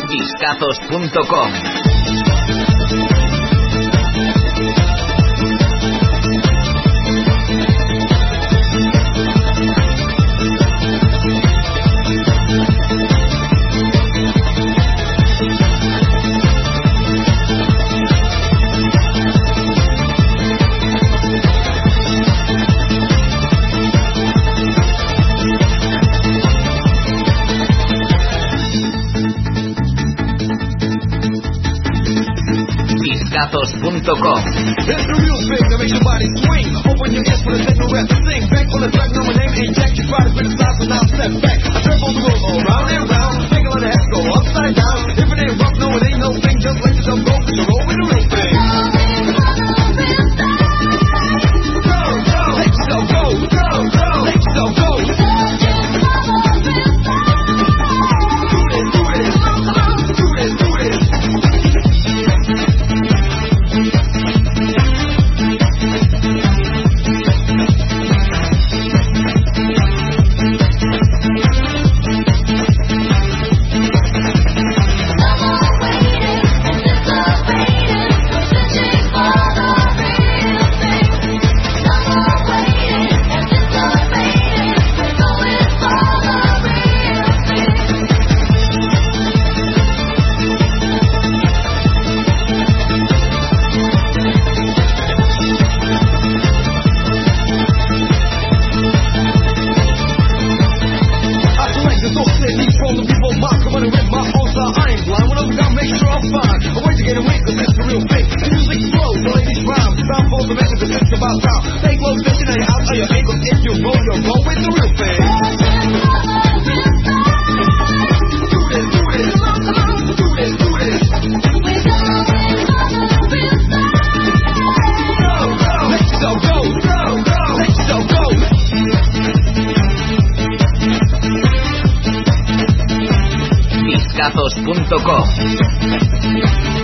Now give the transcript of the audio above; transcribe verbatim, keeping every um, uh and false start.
Discazos punto com. Discazos punto com. It's the real thing that makes your body swing. Open your ears for the techno rap to sing. Back on the track, no, my name ain't Jack. You try to criticize, but now step back. I trip on the road, all round and round. Make a lot of heads go upside down. If it ain't rough, no, it ain't no thing. Just let yourself go, cause you're roll with the real thing. Go, go, let yourself go, go, go, let yourself go. Do this, do this, do this, do this. Discazos punto com.